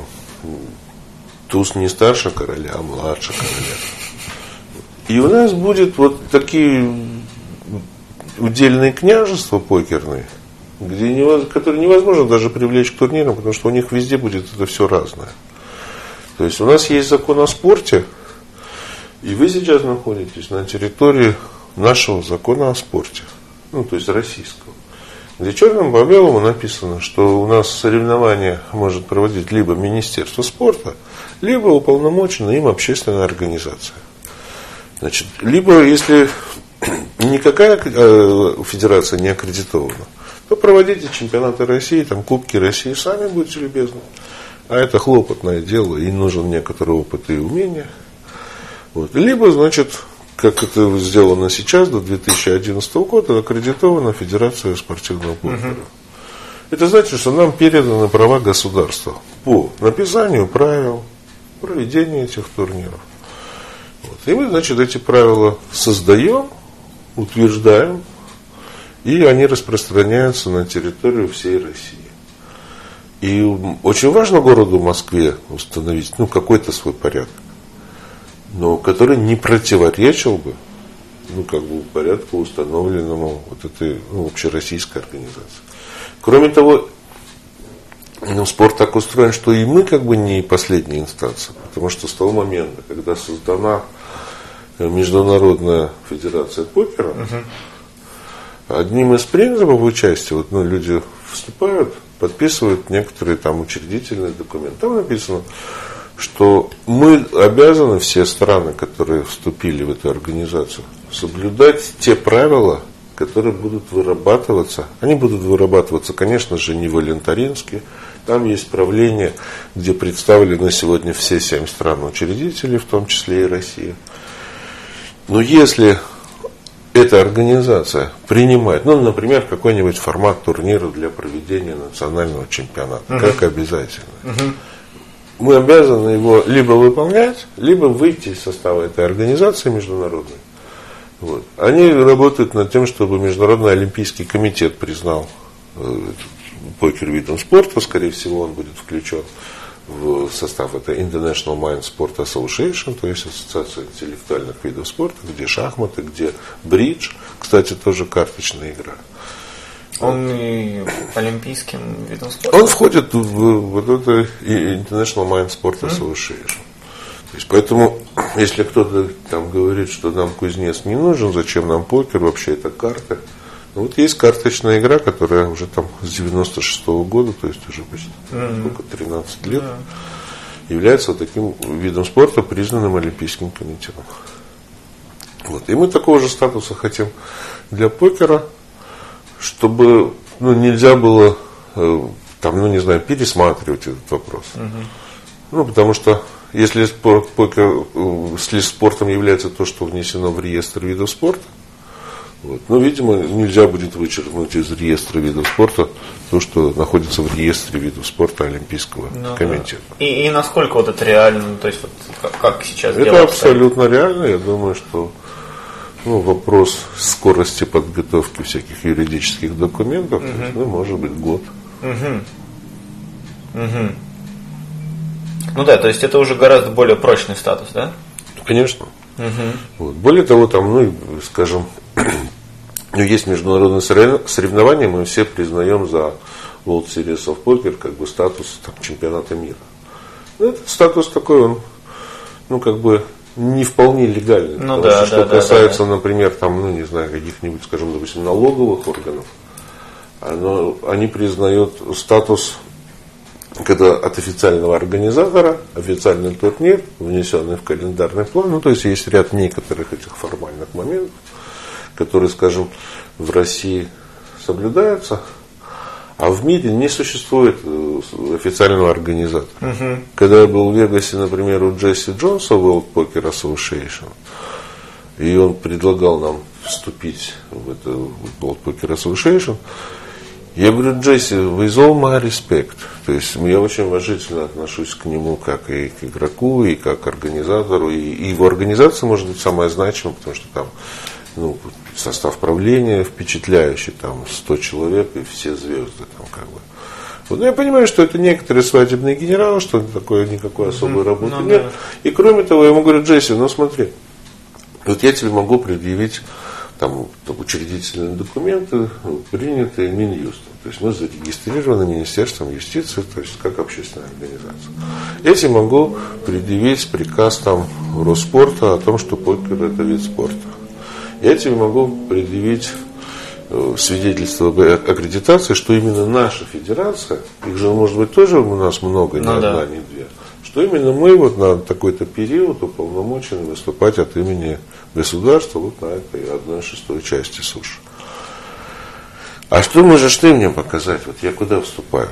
туз не старше короля, а младше короля. И у нас будет вот такие удельные княжества покерные, которые невозможно даже привлечь к турнирам, потому что у них везде будет это все разное. То есть у нас есть закон о спорте, и вы сейчас находитесь на территории нашего закона о спорте, ну то есть российского, где черным по белому написано, что у нас соревнования может проводить либо Министерство спорта, либо уполномоченная им общественная организация. Значит, либо если никакая федерация не аккредитована, то проводите чемпионаты России, там кубки России сами, будьте любезны. А это хлопотное дело, и нужен некоторый опыт и умения. Вот. Либо, значит, как это сделано сейчас, до 2011 года, аккредитована Федерация спортивного покера. Это значит, что нам переданы права государства по написанию правил, проведению этих турниров. Вот. И мы, значит, эти правила создаем, утверждаем, и они распространяются на территорию всей России. И очень важно городу Москве установить какой-то свой порядок, но который не противоречил бы порядку, установленному вот этой общероссийской организации. Кроме того, спорт так устроен, что и мы не последняя инстанция, потому что с того момента, когда создана Международная федерация покера, одним из принципов участия, люди вступают, подписывают некоторые там учредительные документы. Там написано, что мы обязаны, все страны, которые вступили в эту организацию, соблюдать те правила, которые будут вырабатываться. Они будут вырабатываться, конечно же, не волонтаристски. Там есть правление, где представлены сегодня все 7 стран-учредителей, в том числе и Россия. Но если эта организация принимает, например, какой-нибудь формат турнира для проведения национального чемпионата, как обязательно, мы обязаны его либо выполнять, либо выйти из состава этой организации международной. Вот. Они работают над тем, чтобы Международный олимпийский комитет признал покер видом спорта. Скорее всего, он будет включен в состав этой International Mind Sport Association, то есть ассоциация интеллектуальных видов спорта, где шахматы, где бридж, кстати, тоже карточная игра. Он и олимпийским видом спорта? Он входит в вот это International Mind Sport Association. То есть, поэтому, если кто-то там говорит, что нам кузнец не нужен, зачем нам покер, вообще это карты. Есть карточная игра, которая уже там с 96-го года, то есть уже почти 13 лет, является таким видом спорта, признанным Олимпийским комитетом. И мы такого же статуса хотим для покера, чтобы нельзя было пересматривать этот вопрос. Потому что если спортом является то, что внесено в реестр видов спорта, видимо, нельзя будет вычеркнуть из реестра видов спорта то, что находится в реестре видов спорта Олимпийского комитета. И насколько это реально, то есть как сейчас это дело абсолютно реально. Я думаю, что вопрос скорости подготовки всяких юридических документов, может быть, год. То есть это уже гораздо более прочный статус, да? Конечно. Более того, есть международные соревнования, мы все признаем за World Series of Poker статус чемпионата мира. Этот статус такой, он не вполне легальный. Что касается, например, каких-нибудь, допустим, налоговых органов, они признают статус, когда от официального организатора официальный турнир, внесенный в календарный план, то есть есть ряд некоторых этих формальных моментов, которые, в России соблюдаются, а в мире не существует официального организатора. Когда я был в Вегасе, например, у Джесси Джонса World Poker Association, и он предлагал нам вступить в это World Poker Association, я говорю: Джесси, with all my respect, то есть я очень уважительно отношусь к нему как и к игроку, и как к организатору, и его организация может быть самая значимая, потому что там состав правления впечатляющий, там 100 человек и все звезды там как бы. Вот я понимаю, что это некоторые свадебные генералы, что такое никакой особой работы нет. Да. И кроме того, я ему говорю: Джесси, смотри, вот я тебе могу предъявить там учредительные документы, принятые Минюстом. То есть мы зарегистрированы Министерством юстиции, то есть как общественная организация. Я тебе могу предъявить приказ там Росспорта о том, что покер это вид спорта. Я тебе могу предъявить свидетельство об аккредитации, что именно наша федерация, их же может быть тоже у нас много, не одна, не две, что именно мы вот на такой-то период уполномочены выступать от имени государства вот на этой 1/6 части суши. А что можешь ты мне показать? Вот я куда вступаю?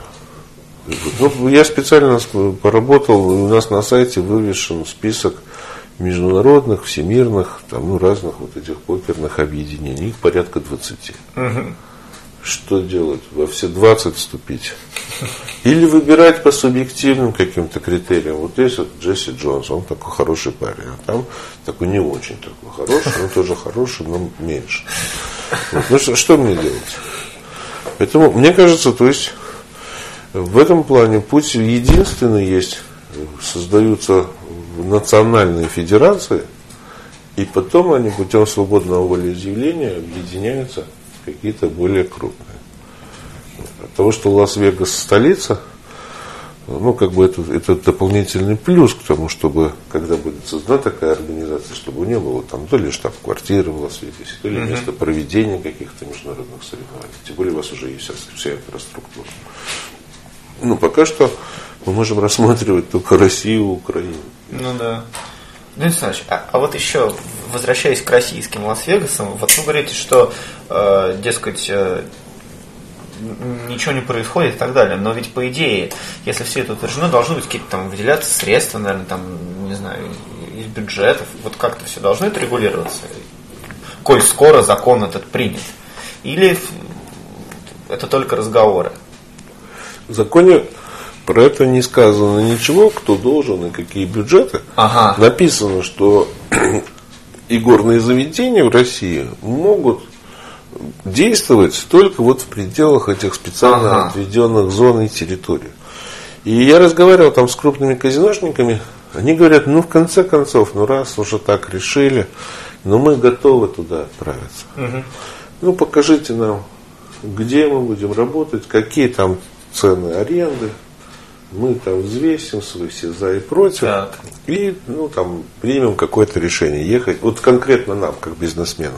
Я специально поработал, у нас на сайте вывешен список международных, всемирных, там, разных вот этих покерных объединений. Их порядка 20. Что делать? Во все 20 вступить? Или выбирать по субъективным каким-то критериям. Вот здесь вот Джесси Джонс, он такой хороший парень, а там такой не очень такой хороший, он тоже хороший, но меньше. Вот. Что мне делать? Поэтому, мне кажется, то есть в этом плане путь единственный есть. Создаются национальные федерации, и потом они путем свободного волеизъявления объединяются в какие-то более крупные. От того, что Лас-Вегас столица, это дополнительный плюс к тому, чтобы, когда будет создана такая организация, чтобы у нее было там то ли штаб-квартира в Лас-Вегасе, то ли место проведения каких-то международных соревнований. Тем более у вас уже есть вся инфраструктура. Пока что мы можем рассматривать только Россию, Украину. Да. Денис Александрович, а вот еще, возвращаясь к российским Лас-Вегасам, вот вы говорите, что, дескать, ничего не происходит и так далее, но ведь по идее, если все это утверждено, должны быть какие-то там выделяться средства, наверное, там, не знаю, из бюджетов, вот как-то все должно это регулироваться, коль скоро закон этот принят, или это только разговоры? В законе про это не сказано ничего, кто должен и какие бюджеты. Написано, что игорные заведения в России могут действовать только вот в пределах этих специально отведенных зон и территорий. И я разговаривал там с крупными казиношниками, они говорят: в конце концов, раз уже так решили, мы готовы туда отправиться. Покажите нам, где мы будем работать, какие там цены аренды, мы там взвесим свои все за и против, и примем какое-то решение ехать, вот конкретно нам, как бизнесменам.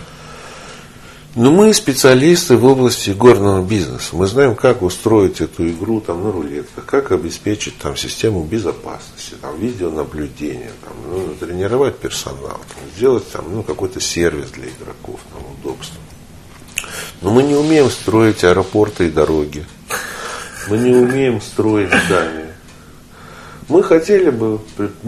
Но мы специалисты в области игорного бизнеса. Мы знаем, как устроить эту игру там, на рулетках, как обеспечить там, систему безопасности, там, видеонаблюдения, там, тренировать персонал, там, сделать там, какой-то сервис для игроков, там, удобство. Но мы не умеем строить аэропорты и дороги. Мы не умеем строить здания. Мы хотели бы,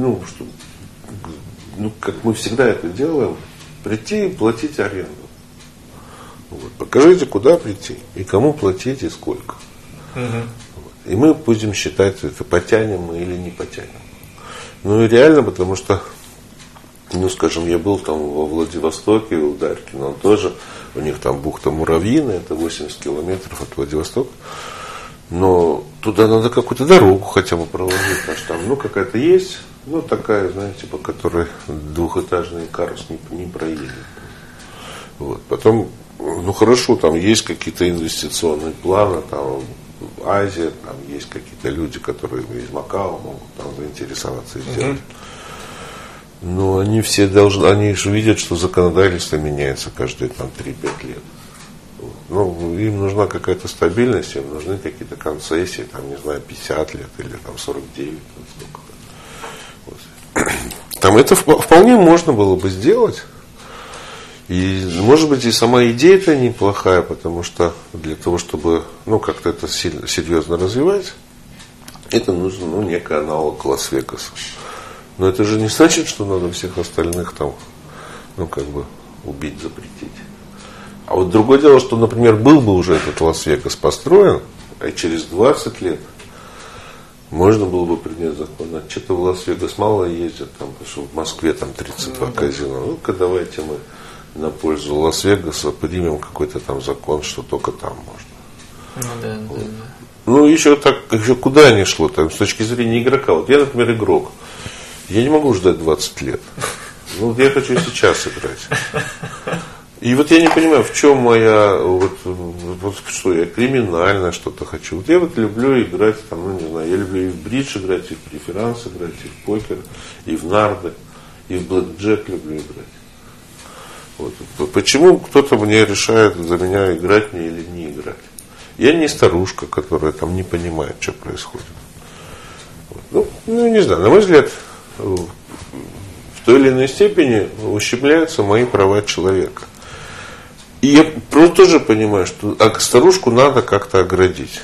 как мы всегда это делаем, прийти и платить аренду. Покажите, куда прийти, и кому платить, и сколько. И мы будем считать, это потянем мы или не потянем. И реально, потому что, скажем, я был там во Владивостоке, у Дарькина, он тоже, у них там бухта Муравьиная, это 80 километров от Владивостока. Но туда надо какую-то дорогу хотя бы проложить, потому что там, какая-то есть, такая, знаете, по которой двухэтажный карус не проедет. Потом, хорошо, там есть какие-то инвестиционные планы, там Азия, там есть какие-то люди, которые из Макао могут там заинтересоваться и сделать. Но они все должны, они же видят, что законодательство меняется каждые 3-5 лет. Им нужна какая-то стабильность, им нужны какие-то концессии, 50 лет или 49. Там это вполне можно было бы сделать. И, может быть, и сама идея-то неплохая, потому что для того, чтобы как-то это серьезно развивать, это нужно некий аналог Лас-Вегаса. Но это же не значит, что надо всех остальных там, убить, запретить. А вот другое дело, что, например, был бы уже этот Лас-Вегас построен, а через 20 лет можно было бы принять закон. А что-то в Лас-Вегас мало ездят, потому что в Москве там 32 казино. Ну-ка давайте мы на пользу Лас-Вегаса примем какой-то там закон, что только там можно. Еще куда ни шло, там, с точки зрения игрока. Вот я, например, игрок. Я не могу ждать 20 лет. Я хочу сейчас играть. И вот я не понимаю, в чем моя, что я криминально что-то хочу. Вот я люблю играть, я люблю и в бридж играть, и в преферанс играть, и в покер, и в нарды, и в блэкджек люблю играть. Вот. Почему кто-то мне решает за меня, играть мне или не играть? Я не старушка, которая там не понимает, что происходит. Вот. Не знаю, на мой взгляд, в той или иной степени ущемляются мои права человека. И я просто тоже понимаю, что старушку надо как-то оградить.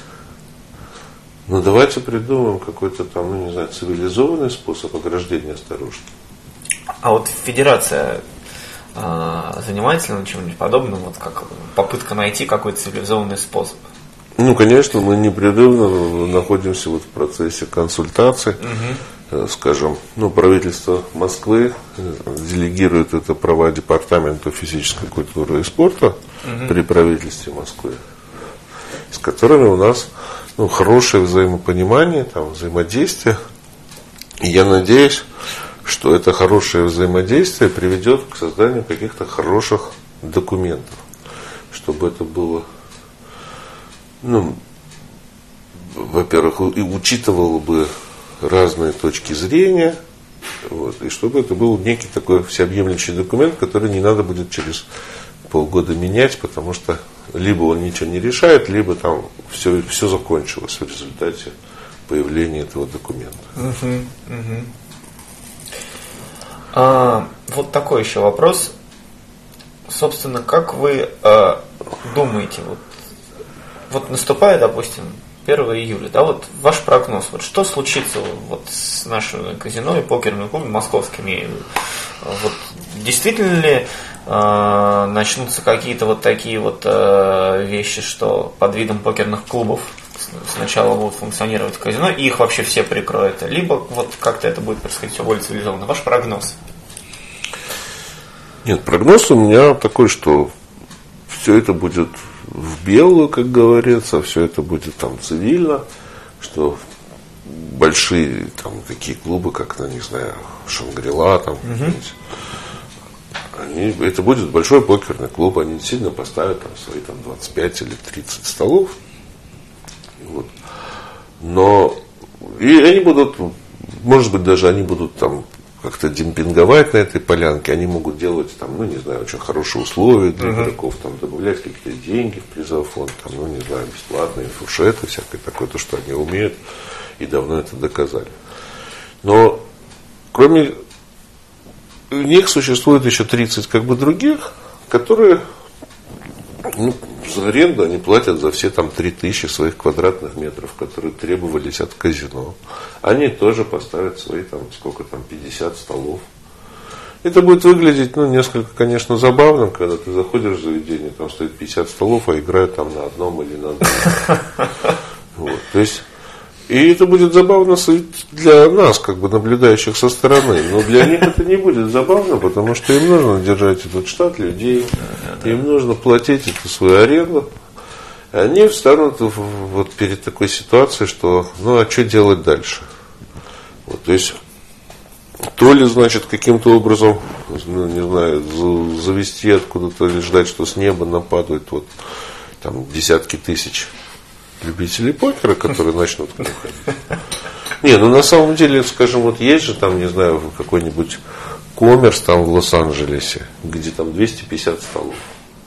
Но давайте придумаем какой-то там, цивилизованный способ ограждения старушки. А вот федерация занимается ли чем-нибудь подобным, как попытка найти какой-то цивилизованный способ? Конечно, мы непрерывно находимся в процессе консультаций. Скажем, правительство Москвы делегирует это права департаменту физической культуры и спорта при правительстве Москвы, с которыми у нас хорошее взаимопонимание, взаимодействие. И я надеюсь, что это хорошее взаимодействие приведет к созданию каких-то хороших документов, чтобы это было, во-первых, и учитывало бы разные точки зрения, и чтобы это был некий такой всеобъемлющий документ, который не надо будет через полгода менять, потому что либо он ничего не решает, либо там все закончилось в результате появления этого документа. Вот такой еще вопрос. Собственно, как вы думаете, вот наступает, допустим, 1 июля, ваш прогноз, что случится с нашими казино и покерными клубами московскими? Действительно ли начнутся какие-то такие вещи, что под видом покерных клубов сначала будут функционировать казино, и их вообще все прикроют, либо как-то это будет происходить все более цивилизованно? Ваш прогноз? Нет, прогноз у меня такой, что все это будет в белую, как говорится, все это будет цивильно, что большие такие клубы, как, Шангрила, это будет большой покерный клуб, они действительно поставят свои 25 или 30 столов. Но и они будут, может быть, даже они будут как-то демпинговать на этой полянке, они могут делать очень хорошие условия для игроков, добавлять какие-то деньги в призовой фонд, бесплатные фуршеты, всякое такое, то, что они умеют и давно это доказали. Но кроме них существует еще 30 других, которые за аренду они платят за все 3000 своих квадратных метров, которые требовались от казино. Они тоже поставят свои 50 столов. Это будет выглядеть, несколько, конечно, забавно, когда ты заходишь в заведение, там стоит 50 столов, а играют на одном или на двух. То есть, и это будет забавно для нас, наблюдающих со стороны. Но для них это не будет забавно, потому что им нужно держать этот штат людей, им нужно платить эту свою аренду. Они встанут перед такой ситуацией, что, а что делать дальше? То есть, то ли, каким-то образом, завести откуда-то или ждать, что с неба нападают десятки тысяч любителей покера, которые начнут к ним ходить. На самом деле, скажем, есть же какой-нибудь коммерс в Лос-Анджелесе, где 250 столов.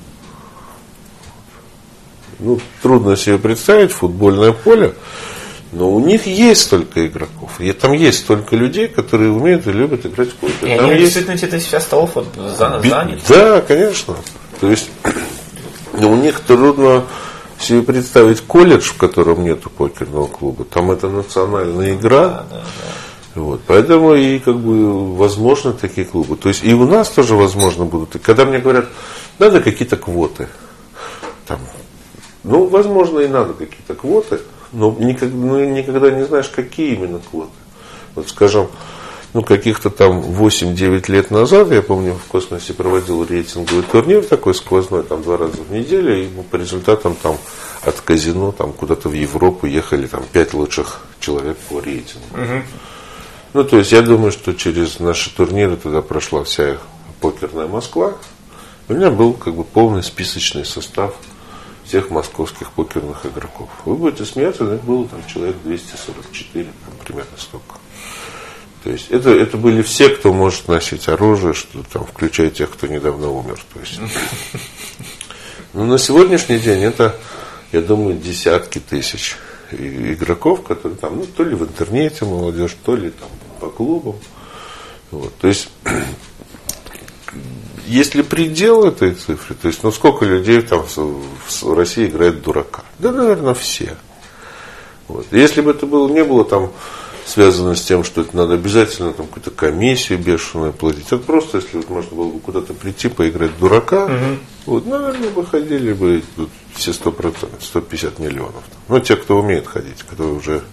Трудно себе представить футбольное поле, Но у них есть столько игроков. И там есть столько людей, которые умеют и любят играть в покер. И они действительно эти 1000 столов заняты. Да, конечно. То есть у них трудно себе представить колледж, в котором нету покерного клуба. Там это национальная игра. Да. Вот. Поэтому и как бы возможны такие клубы. То есть и у нас тоже возможно будут. И когда мне говорят, надо какие-то квоты. Там, возможно, и надо какие-то квоты. Но никогда не знаешь, какие именно квоты. Вот, скажем, каких-то там 8-9 лет назад, я помню, в космосе проводил рейтинговый турнир такой сквозной, там 2 раза в неделю, и по результатам там от казино там куда-то в Европу ехали там 5 лучших человек по рейтингу. То есть я думаю, что через наши турниры туда прошла вся покерная Москва. У меня был как бы полный списочный состав всех московских покерных игроков. Вы будете смеяться, но их было там человек 244, там, примерно столько. То есть это были все, кто может носить оружие, что там, включая тех, кто недавно умер. То есть, на сегодняшний день это, я думаю, десятки тысяч игроков, которые там, то ли в интернете молодежь, то ли там по клубам. Вот. То есть есть ли предел этой цифры? То есть, сколько людей там в России играет дурака? Да, наверное, все. Вот. Если бы это не было там связано с тем, что это надо обязательно там какую-то комиссию бешеную платить. Это просто, если можно было бы куда-то прийти, поиграть дурака, наверное, бы ходили бы все 100%, 150 миллионов. Те, кто умеет ходить, кто уже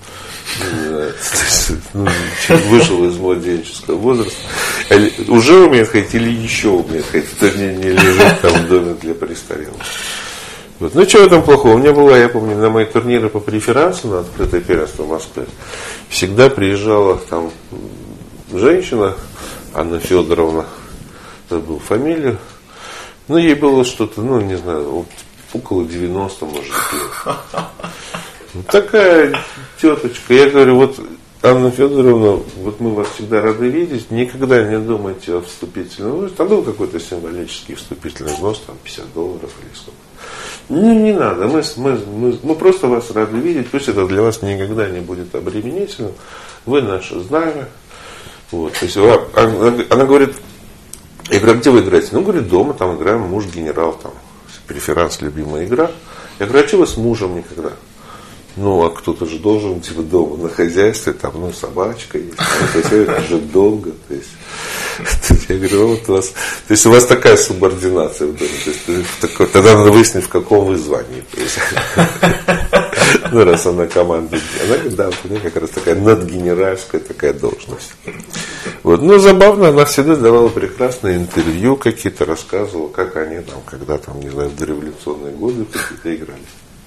вышел из младенческого возраста, уже умеет ходить или еще умеет ходить, кто не лежит там в доме для престарелых. Вот. Что в этом плохого? У меня была, я помню, на мои турниры по преферансу на открытое первенство в Москве всегда приезжала там женщина, Анна Федоровна, забыл фамилию, ей было что-то, не знаю, около 90, может, лет. Такая теточка. Я говорю, Анна Федоровна, мы вас всегда рады видеть, никогда не думайте о вступительном взносе. Там был какой-то символический вступительный взнос, там $50 или сколько. Не надо, мы просто вас рады видеть, пусть это для вас никогда не будет обременительным, вы наше знамя. Вот. То есть она говорит, я говорю, а где вы играете? Говорит, дома, там играем, муж генерал, там, преферанс, любимая игра. Я говорю, а что вы с мужем никогда? А кто-то же должен, дома на хозяйстве, там, собачка есть, это же долго, то есть, я говорю, у вас такая субординация в доме, то есть, тогда надо выяснить, в каком вы звании, то есть, раз она командует, она говорит, да, у нее как раз такая надгенеральская такая должность. Вот. Забавно, она всегда давала прекрасные интервью какие-то, рассказывала, как они там, когда там, не знаю, в дореволюционные годы какие-то играли.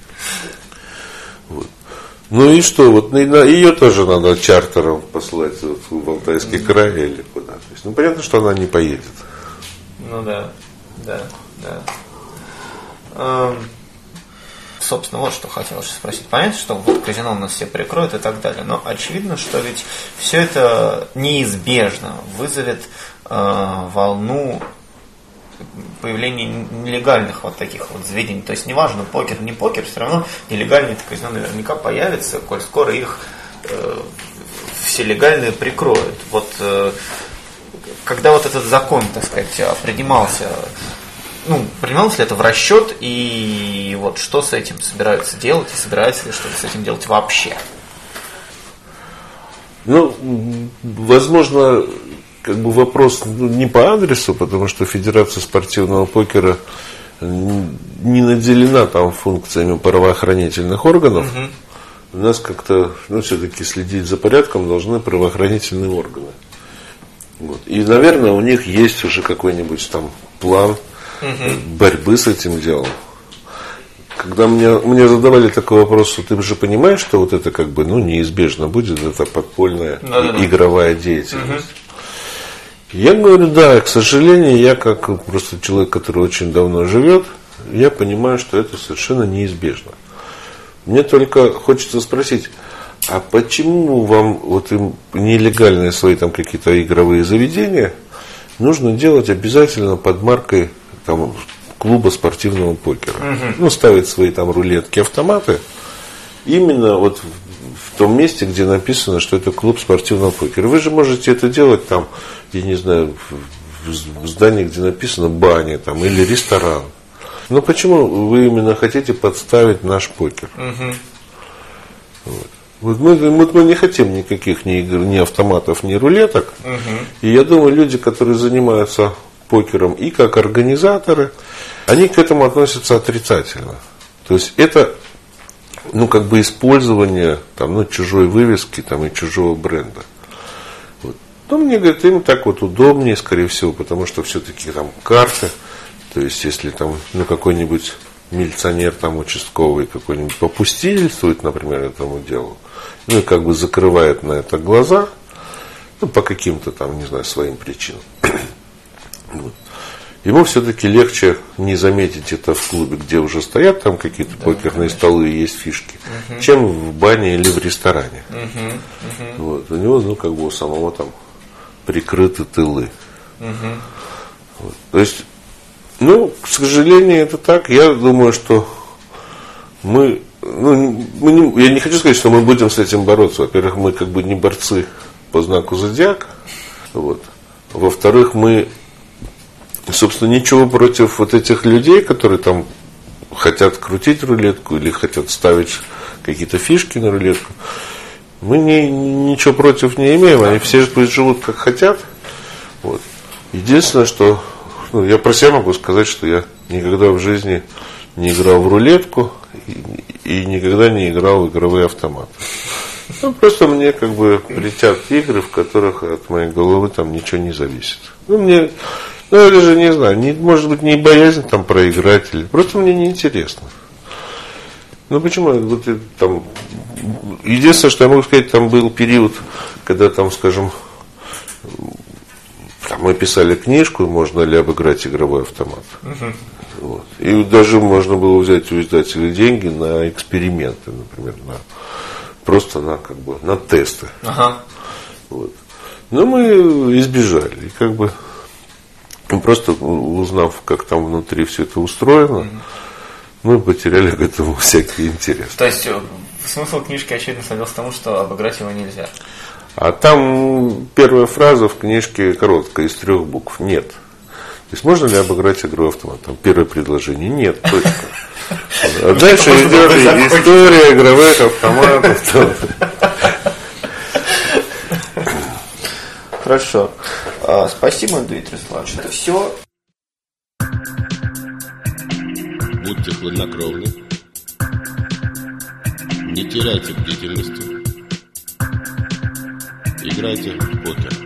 Вот. И что, ее тоже надо чартером послать в Алтайский край или куда. То есть, понятно, что она не поедет. Да. Собственно, вот что хотел спросить. Понятно, что казино у нас все прикроют и так далее, но очевидно, что ведь все это неизбежно вызовет волну появление нелегальных таких заведений. То есть неважно, покер, не покер, все равно нелегальные казино наверняка появятся, коль скоро их все легальные прикроют. Когда этот закон, так сказать, принимался, принималось ли это в расчет, и что с этим собираются делать, и собираются ли что-то с этим делать вообще? Возможно, вопрос не по адресу, потому что Федерация спортивного покера не наделена там функциями правоохранительных органов. У нас как-то, все-таки следить за порядком должны правоохранительные органы. И, наверное, у них есть уже какой-нибудь там план борьбы с этим делом. Когда мне задавали такой вопрос, ты же понимаешь, что это неизбежно будет, это подпольная игровая деятельность. Я говорю, да, к сожалению, я как просто человек, который очень давно живет, я понимаю, что это совершенно неизбежно. Мне только хочется спросить, а почему вам им нелегальные свои там какие-то игровые заведения нужно делать обязательно под маркой там клуба спортивного покера? Ставить свои там рулетки, автоматы именно в том месте, где написано, что это клуб спортивного покера. Вы же можете это делать там, я не знаю, в здании, где написано баня там, или ресторан. Но почему вы именно хотите подставить наш покер? Вот мы не хотим никаких ни игр, ни автоматов, ни рулеток. И я думаю, люди, которые занимаются покером и как организаторы, они к этому относятся отрицательно. То есть это, как бы использование там, чужой вывески там, и чужого бренда. Вот. Мне говорят, им так вот удобнее, скорее всего, потому что все-таки там карты. То есть, если там какой-нибудь милиционер там участковый какой-нибудь попустительствует, например, этому делу, и как бы закрывает на это глаза, по каким-то там, не знаю, своим причинам. Вот. Ему все-таки легче не заметить это в клубе, где уже стоят там какие-то покерные столы и есть фишки, чем в бане или в ресторане. Вот. У него, как бы у самого там прикрыты тылы. Вот. То есть, к сожалению, это так. Я думаю, что я не хочу сказать, что мы будем с этим бороться. Во-первых, мы как бы не борцы по знаку зодиака. Вот. Во-вторых, мы, собственно, ничего против вот этих людей, которые там хотят крутить рулетку или хотят ставить какие-то фишки на рулетку. Мы ничего против не имеем. Они все живут как хотят. Вот. Единственное, что я про себя могу сказать, что я никогда в жизни не играл в рулетку и никогда не играл в игровые автоматы. Просто мне как бы летят игры, в которых от моей головы там ничего не зависит. Я даже не знаю, может быть, не боязнь там проиграть, или просто мне неинтересно. Почему? Там, единственное, что я могу сказать, там был период, когда там, скажем, мы писали книжку, можно ли обыграть игровой автомат. Вот. И даже можно было взять у издателей деньги на эксперименты, например, просто на тесты. Вот. Но мы избежали. И как бы просто узнав, как там внутри все это устроено, мы потеряли к этому всякий интерес. То есть смысл книжки, очевидно, сводился к тому, что обыграть его нельзя. А там первая фраза в книжке короткая, из 3 букв. Нет. То есть можно ли обыграть игровой автомат? Там первое предложение. Нет, точка. А дальше идет история игровых автоматов. Хорошо. Спасибо, Дмитрий Славович. Это все. Будьте хладнокровны. Не теряйте бдительности. Играйте в покер.